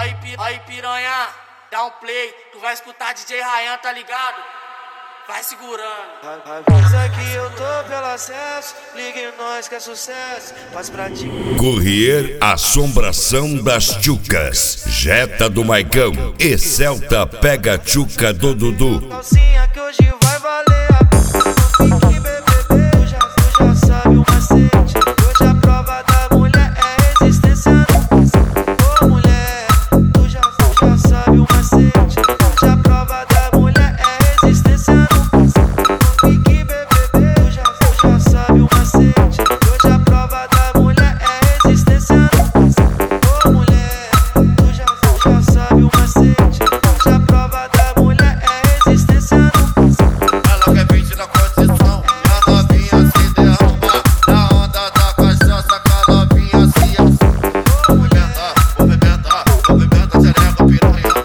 Aí piranha, dá um play, tu vai escutar DJ Ryan, tá ligado? Vai segurando. Avisa que eu tô pelo acesso, ligue nós que é sucesso, faz pra ti. Courrier Assombração das Tchucas, Jetta do Maicão e Celta pega a tchuca do Dudu. Calcinha que hoje vai valer a pena. Não fique bebê, tu já sabe o macete. Hoje a prova da mulher é resistência no passado. Ô mulher, tu já sabe o macete. Hoje a prova da mulher é resistência no passado. Não fique bebê, tu já sabe o macete. Hoje a prova da mulher é resistência no passado. Ô mulher, tu já sabe o macete. Hoje a prova da mulher é resistência no passado. Ela quer 20 na condição, e a novinha se derrama. Na onda da cachaça, que a novinha se movimenta, movimenta, movimenta, xereca, piranha.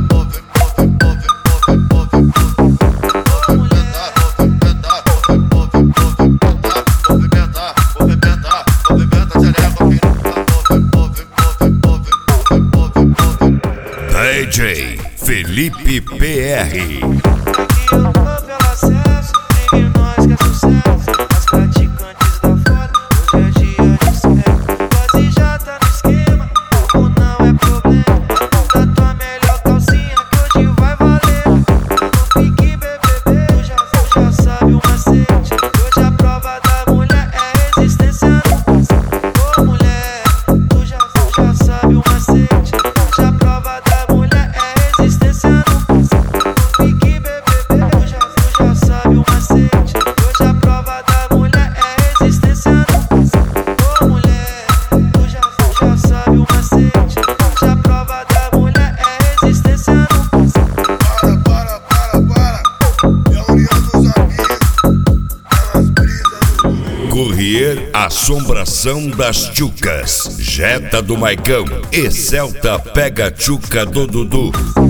DJ Felipe PR. Aqui eu tô pelo acesso, ligue nós que é sucesso. As praticantes da fora, hoje é dia de sucesso. Quase já tá no esquema, como não é problema. Da tua melhor calcinha que hoje vai valer. Não fique bebê, tu já sabe o macete. Hoje a prova da mulher é resistência no passado. Ô mulher, tu já sabe o macete. Hoje a prova da mulher é resistência no passado. Não fique bebê, tu já sabe o macete. Hoje a prova da mulher é resistência no passado. Ô mulher, tu já sabe o macete. Hoje a prova da mulher é resistência no passado. Para. É a união dos amigos, elas brisam. Courrier Assombração das Tchucas, Jetta do Maicão e Celta pega a tchuca do Dudu.